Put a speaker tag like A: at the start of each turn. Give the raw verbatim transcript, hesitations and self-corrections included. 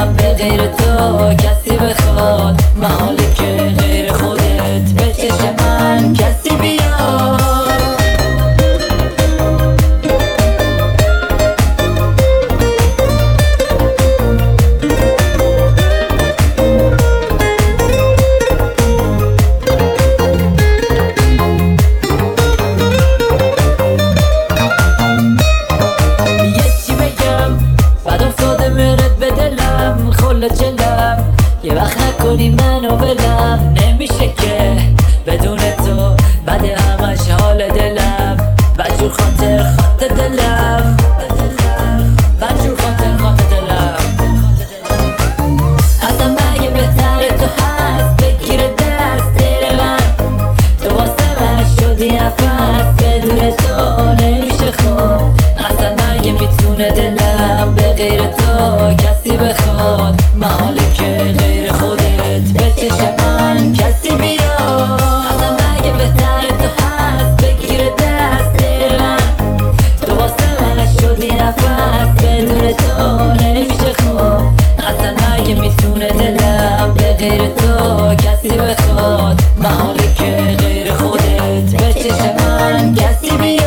A: دلم به غیر تو کسی بخواد، محاله که غیر خودت به چشم من کسی بیاد. جلم یه وقت نکنی منو بلم، نمیشه که بدون تو بعد همش حال دلم بجور خاطر خاطر دلم بجور خاطر خاطر دلم. اصلا مگه بهتر تو هست بگیر دست دل من، تو واسه من شدی نفس بدون تو نمیشه خوب. اصلا مگه میتونه دلم به غیر تو کسی بخواد، محاله که غیر خودت به چشم من کسی بیاد. اصلا مگه بهتر تو هست بگیر دست دل من، تو واسه من شدی نفس بدون تو نمیشه خوب. اصلا مگه میتونه دلم به غیر تو کسی بخواد، محاله که غیر خودت به چشم من کسی بیاد.